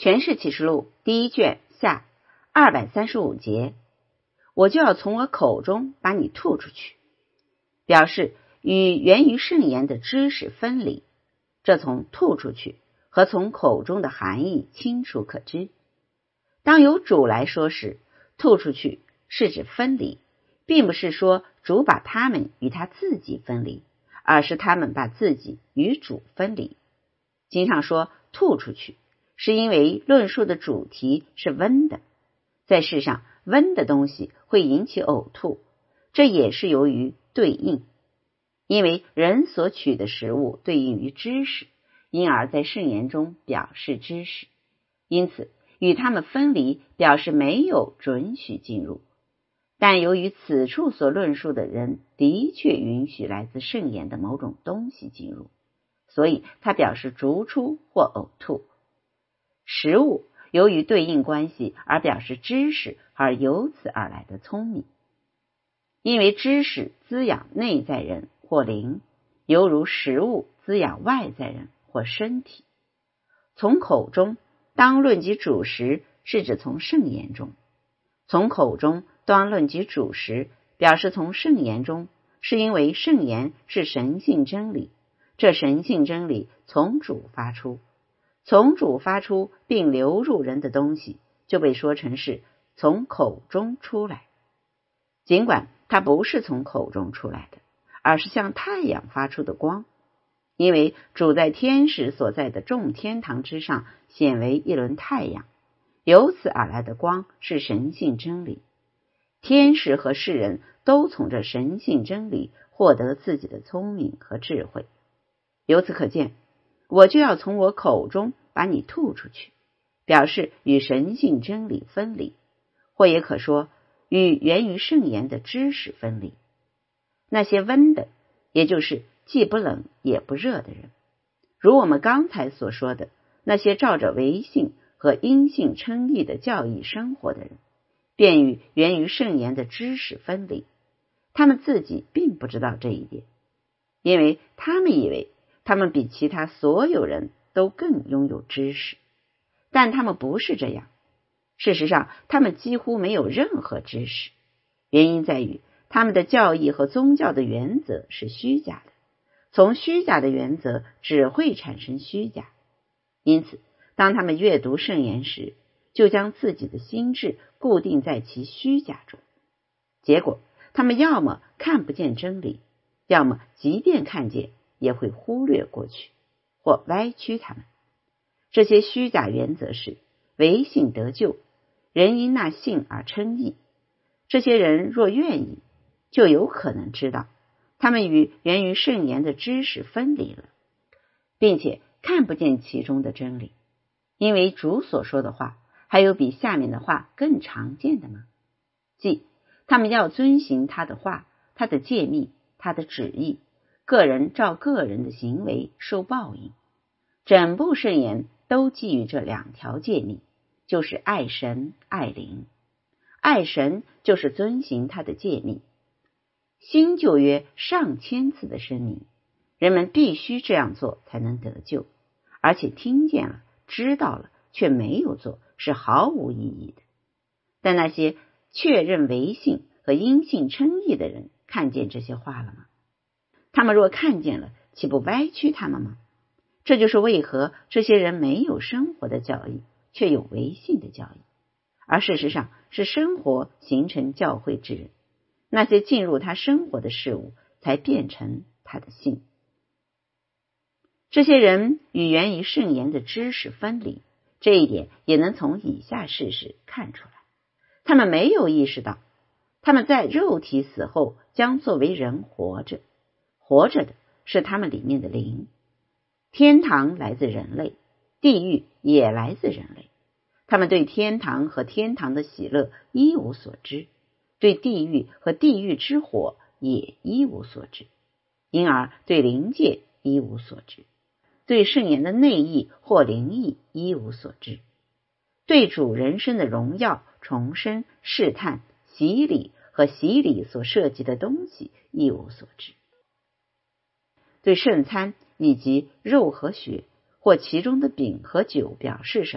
全是启示录第1卷下235节，我就要从我口中把你吐出去，表示与源于圣言的知识分离。这从吐出去和从口中的含义清楚可知。当由主来说时，吐出去是指分离，并不是说主把他们与他自己分离，而是他们把自己与主分离。经常说吐出去，是因为论述的主题是温的，在世上温的东西会引起呕吐，这也是由于对应，因为人所取的食物对应于知识，因而在圣言中表示知识，因此与他们分离表示没有准许进入。但由于此处所论述的人的确允许来自圣言的某种东西进入，所以它表示逐出或呕吐。食物由于对应关系而表示知识，而由此而来的聪明。因为知识滋养内在人或灵，犹如食物滋养外在人或身体。从口中当论及主食，是指从圣言中。从口中当论及主食，表示从圣言中，是因为圣言是神性真理，这神性真理从主发出，从主发出并流入人的东西，就被说成是从口中出来。尽管它不是从口中出来的，而是像太阳发出的光，因为主在天使所在的众天堂之上显为一轮太阳，由此而来的光是神性真理。天使和世人都从这神性真理获得自己的聪明和智慧。由此可见，我就要从我口中把你吐出去，表示与神性真理分离，或也可说与源于圣言的知识分离。那些温的，也就是既不冷也不热的人，如我们刚才所说的，那些照着唯性和因性称义的教义生活的人，便与源于圣言的知识分离。他们自己并不知道这一点，因为他们以为他们比其他所有人都更拥有知识，但他们不是这样。事实上，他们几乎没有任何知识，原因在于他们的教义和宗教的原则是虚假的，从虚假的原则只会产生虚假。因此，当他们阅读圣言时，就将自己的心智固定在其虚假中，结果他们要么看不见真理，要么即便看见也会忽略过去或歪曲他们。这些虚假原则是唯信得救，人因那信而称义。这些人若愿意，就有可能知道他们与源于圣言的知识分离了，并且看不见其中的真理。因为主所说的话，还有比下面的话更常见的吗？即他们要遵行他的话，他的诫命，他的旨意，个人照个人的行为受报应。整部圣言都基于这2条诫命，就是爱神爱灵。爱神就是遵行他的诫命。新旧约上千次的声明，人们必须这样做才能得救，而且听见了知道了却没有做，是毫无意义的。但那些确认唯信和因信称义的人看见这些话了吗？他们若看见了，岂不歪曲他们吗？这就是为何这些人没有生活的教义，却有唯信的教义，而事实上是生活形成教会之人，那些进入他生活的事物才变成他的信。这些人与源于圣言的知识分离，这一点也能从以下事实看出来。他们没有意识到，他们在肉体死后将作为人活着，活着的是他们里面的灵。天堂来自人类，地狱也来自人类。他们对天堂和天堂的喜乐一无所知，对地狱和地狱之火也一无所知，因而对灵界一无所知，对圣言的内意或灵意一无所知，对主人生的荣耀、重生、试探、洗礼和洗礼所涉及的东西一无所知，对圣餐以及肉和血或其中的饼和酒表示什么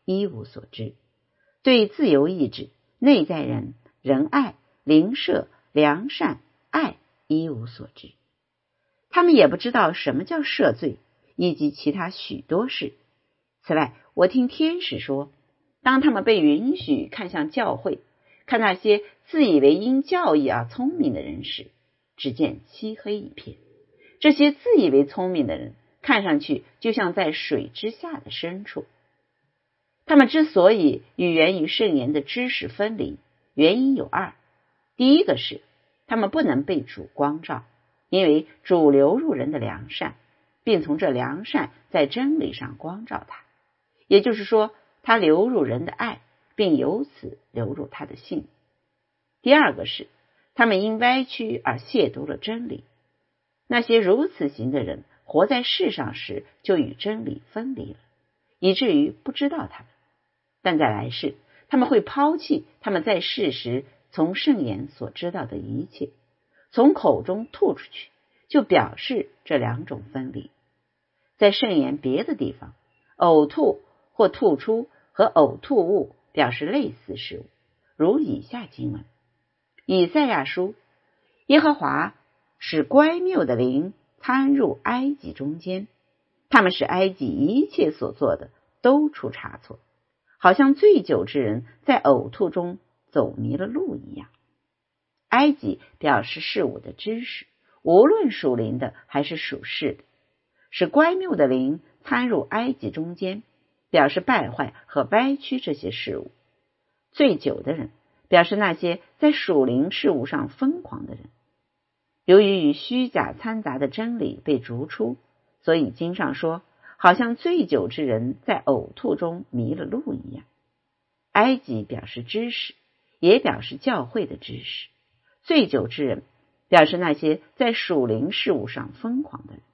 一无所知。对自由意志、内在人、仁爱、灵舍、良善、爱一无所知。他们也不知道什么叫赦罪，以及其他许多事。此外，我听天使说，当他们被允许看向教会，看那些自以为因教义而聪明的人时，只见漆黑一片。这些自以为聪明的人看上去就像在水之下的深处。他们之所以与源于圣言的知识分离，原因有二。第一个是他们不能被主光照，因为主流入人的良善，并从这良善在真理上光照他，也就是说，他流入人的爱，并由此流入他的性。第二个是他们因歪曲而亵渎了真理。那些如此行的人活在世上时就与真理分离了，以至于不知道他们。但在来世，他们会抛弃他们在世时从圣言所知道的一切，从口中吐出去，就表示这两种分离。在圣言别的地方，呕吐或吐出和呕吐物表示类似事物，如以下经文：以赛亚书，耶和华使乖谬的灵参入埃及中间，他们使埃及一切所做的都出差错，好像醉酒之人在呕吐中走迷了路一样。埃及表示事物的知识，无论属灵的还是属世的。使乖谬的灵参入埃及中间，表示败坏和歪曲这些事物。醉酒的人表示那些在属灵事物上疯狂的人。由于与虚假掺杂的真理被逐出，所以经上说，好像醉酒之人在呕吐中迷了路一样。埃及表示知识，也表示教会的知识。醉酒之人表示那些在属灵事物上疯狂的人。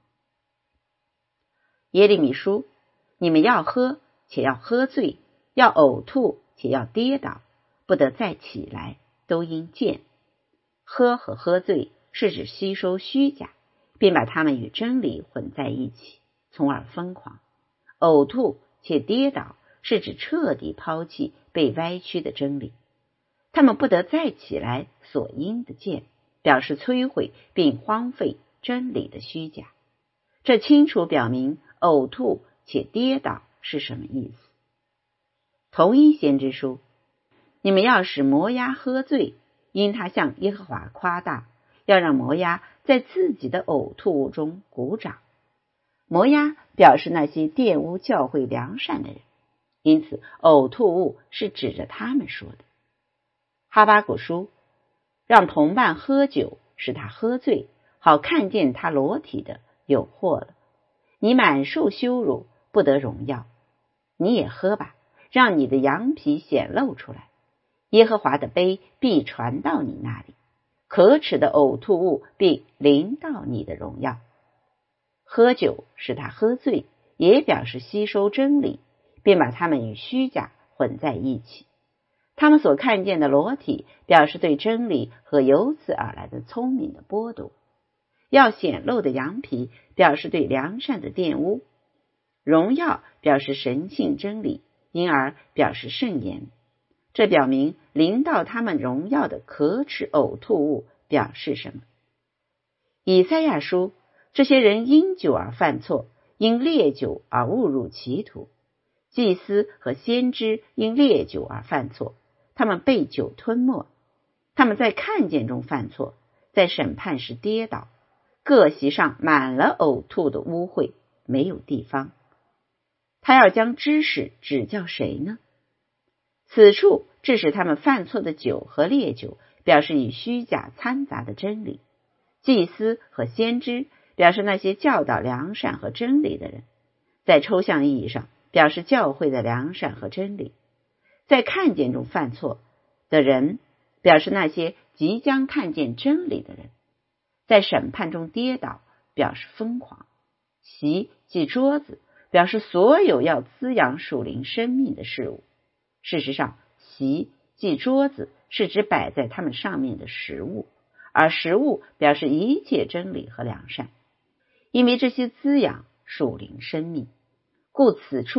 耶利米书，你们要喝，且要喝醉，要呕吐，且要跌倒，不得再起来，都因见。喝和喝醉是指吸收虚假，并把它们与真理混在一起，从而疯狂。呕吐且跌倒是指彻底抛弃被歪曲的真理。他们不得再起来所应的见，表示摧毁并荒废真理的虚假。这清楚表明呕吐且跌倒是什么意思。同一先知书，你们要使摩押喝醉，因他向耶和华夸大，要让摩押在自己的呕吐物中鼓掌。摩押表示那些玷污教会良善的人，因此呕吐物是指着他们说的。哈巴谷书，让同伴喝酒，使他喝醉，好看见他裸体的有祸了。你满受羞辱，不得荣耀。你也喝吧，让你的羊皮显露出来。耶和华的杯必传到你那里，可耻的呕吐物必临到你的荣耀。喝酒使他喝醉，也表示吸收真理，并把他们与虚假混在一起。他们所看见的裸体，表示对真理和由此而来的聪明的剥夺。要显露的羊皮，表示对良善的玷污。荣耀表示神性真理，因而表示圣言。这表明临到他们荣耀的可耻呕吐物表示什么。以赛亚书，这些人因酒而犯错，因烈酒而误入歧途。祭司和先知因烈酒而犯错，他们被酒吞没。他们在看见中犯错，在审判时跌倒，各席上满了呕吐的污秽，没有地方。他要将知识指教谁呢？此处致使他们犯错的酒和烈酒，表示与虚假掺杂的真理。祭司和先知表示那些教导良善和真理的人，在抽象意义上表示教会的良善和真理。在看见中犯错的人，表示那些即将看见真理的人。在审判中跌倒，表示疯狂。席即桌子，表示所有要滋养属灵生命的事物。事实上，席即桌子是指摆在他们上面的食物，而食物表示一切真理和良善。因为这些滋养属灵生命，故此处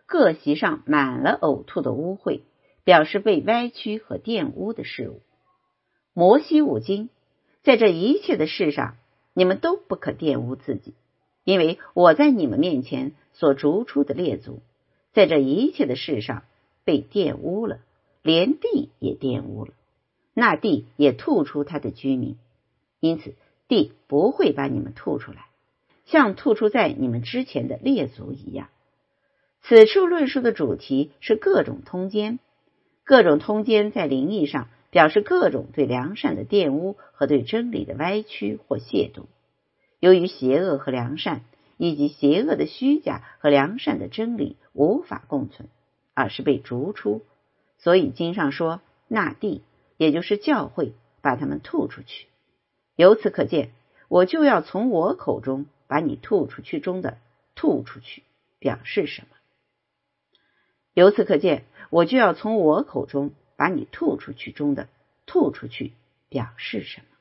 各席上满了呕吐的污秽，表示被歪曲和玷污的事物。摩西五经，在这一切的事上，你们都不可玷污自己，因为我在你们面前所逐出的列祖，在这一切的事上被玷污了，连地也玷污了，那地也吐出他的居民，因此地不会把你们吐出来，像吐出在你们之前的列祖一样。此处论述的主题是各种通奸，各种通奸在灵意上表示各种对良善的玷污和对真理的歪曲或亵渎。由于邪恶和良善，以及邪恶的虚假和良善的真理无法共存，而是被逐出，所以经上说那地，也就是教会，把他们吐出去。由此可见，我就要从我口中把你吐出去中的吐出去表示什么？由此可见，我就要从我口中把你吐出去中的吐出去表示什么？